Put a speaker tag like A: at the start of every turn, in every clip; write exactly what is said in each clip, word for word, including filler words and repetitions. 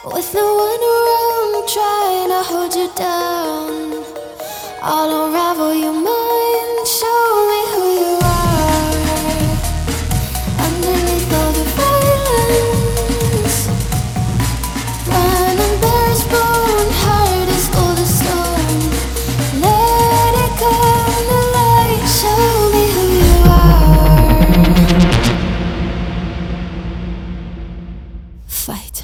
A: With no one around trying to hold you down, I'll unravel your mind, show me who you are. Underneath all the violence, running bare as bone, heart is cold as stone. Let it come to light, show me who you are. Fight.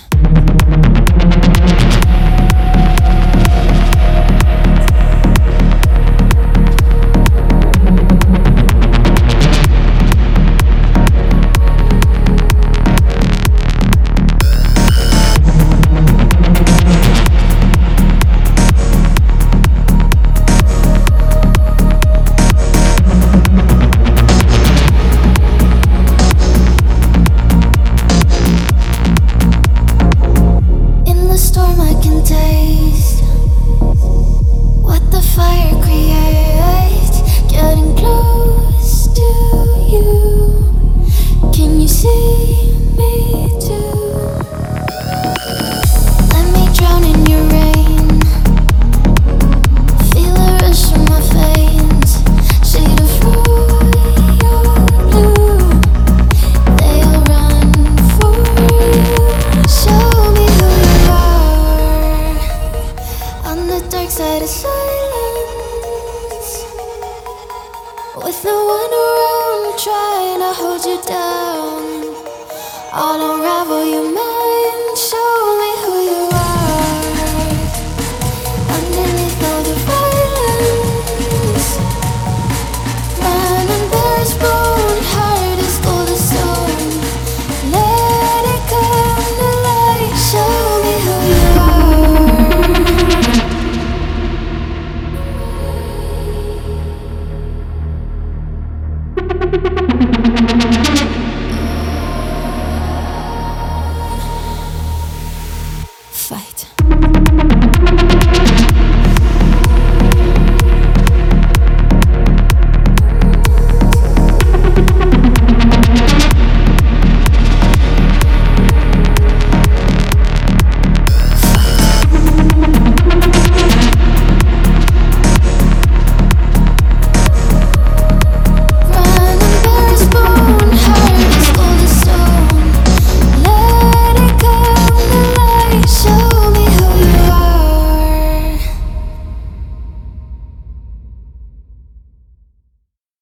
A: With no one around trying to hold you down, I'll unravel your mind, show me who you are. Underneath all the violence, running bare as bone, heart is cold as stone. Let it come to light, show me who you are. Fight.